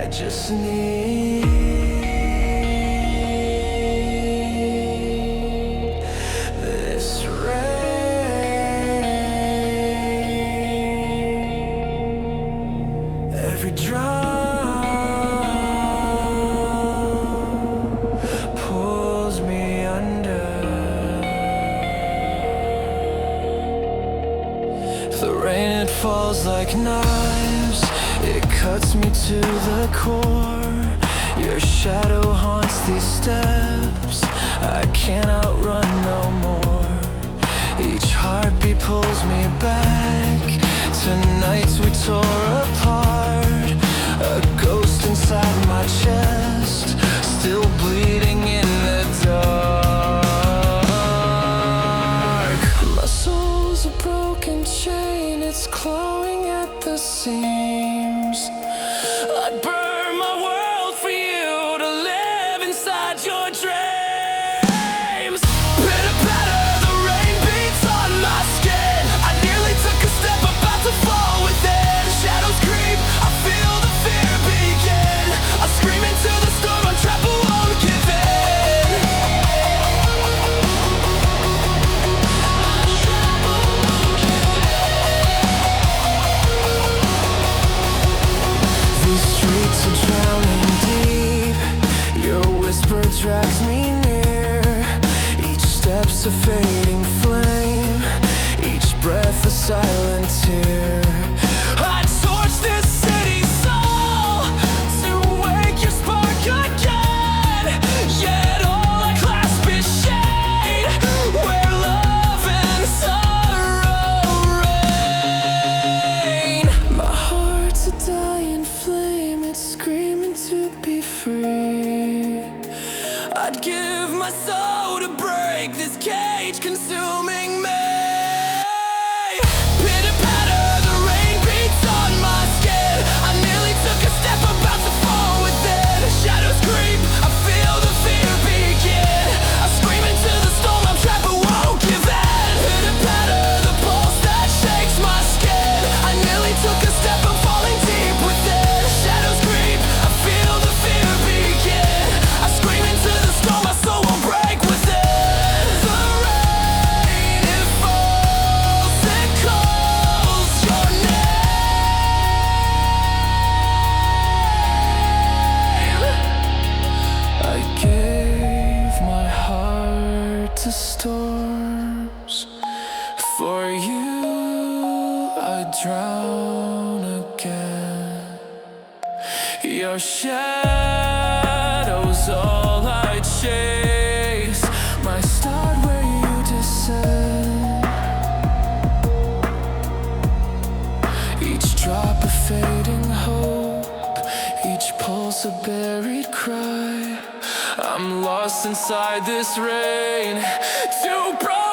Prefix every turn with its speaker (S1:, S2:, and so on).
S1: just need this rain. Every drop pulls me under. The rain, it falls like knives, it cuts me to the core. Your shadow haunts these steps, I can't outrun no more. Each heartbeat pulls me back to nights we tore apart. A ghost inside my chest, still bleeding in the dark. My soul's a broken chain, it's clawing at the seams. I'd burn my world for you to live inside your dreams. Pitter patter, the rain beats on my skin. I nearly took a step, about to fall within. Shadows creep, I feel the fear begin. I scream into the storm, I'm trapped but won't give in. These streets are drowning deep, your whisper drags me near. Each step's a fading flame, each breath a silent tear. I torch this city's soul to wake your spark again. Yet all I clasp is shade, where love and sorrow reign. My heart's a dying flame, it's screaming to be free. I'd give my soul to break this cage consuming me. Pitter patter, the rain beats on my skin. I nearly took a step, about to fall within. Shadows creep, I feel the fear begin. I scream into the storm, I'm trapped but won't give in. Pitter patter, the pulse that shakes my skin. I nearly took a step, I'm falling deep within. Shadows creep, I feel the fear begin. I scream into the storm, my soul won't break within. The rain, it falls, it calls your name. I gave my heart to storms. For you, I'd drown again. Your shadow's all I chase, my start where you descend. Each drop a fading hope, each pulse a buried cry. I'm lost inside this rain, too broken